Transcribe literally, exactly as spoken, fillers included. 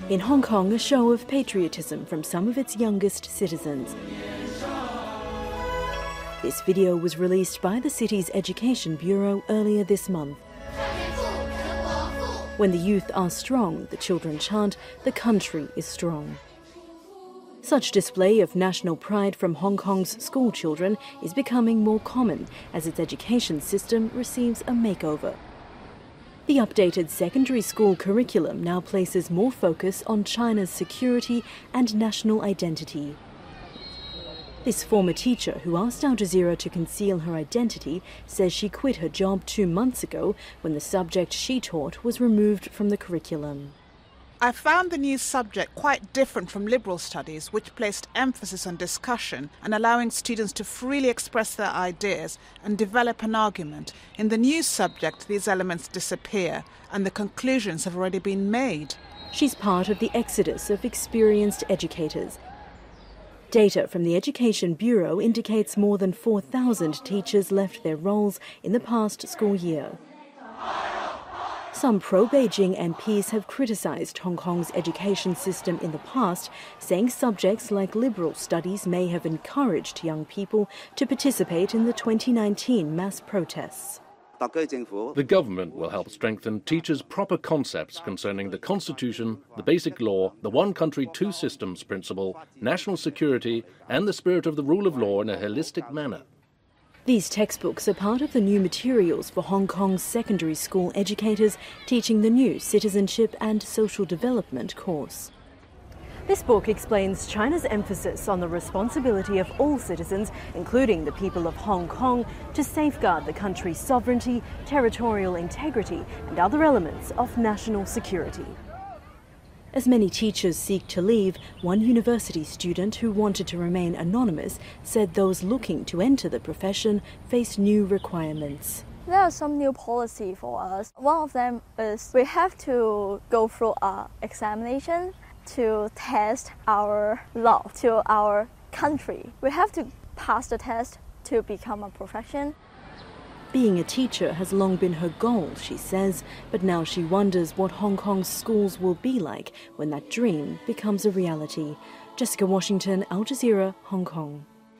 In Hong Kong, a show of patriotism from some of its youngest citizens. This video was released by the city's Education Bureau earlier this month. When the youth are strong, the children chant, "The country is strong." Such display of national pride from Hong Kong's school children is becoming more common as its education system receives a makeover. The updated secondary school curriculum now places more focus on China's security and national identity. This former teacher, who asked Al Jazeera to conceal her identity, says she quit her job two months ago when the subject she taught was removed from the curriculum. I found the new subject quite different from liberal studies, which placed emphasis on discussion and allowing students to freely express their ideas and develop an argument. In the new subject, these elements disappear and the conclusions have already been made. She's part of the exodus of experienced educators. Data from the Education Bureau indicates more than four thousand teachers left their roles in the past school year. Some pro-Beijing M Ps have criticised Hong Kong's education system in the past, saying subjects like liberal studies may have encouraged young people to participate in the twenty nineteen mass protests. The government will help strengthen teachers' proper concepts concerning the Constitution, the Basic Law, the One Country, Two Systems principle, national security, and the spirit of the rule of law in a holistic manner. These textbooks are part of the new materials for Hong Kong's secondary school educators teaching the new Citizenship and Social Development course. This book explains China's emphasis on the responsibility of all citizens, including the people of Hong Kong, to safeguard the country's sovereignty, territorial integrity, and other elements of national security. As many teachers seek to leave, one university student who wanted to remain anonymous said those looking to enter the profession face new requirements. There are some new policy for us. One of them is we have to go through an examination to test our love to our country. We have to pass the test to become a profession. Being a teacher has long been her goal, she says, but now she wonders what Hong Kong's schools will be like when that dream becomes a reality. Jessica Washington, Al Jazeera, Hong Kong.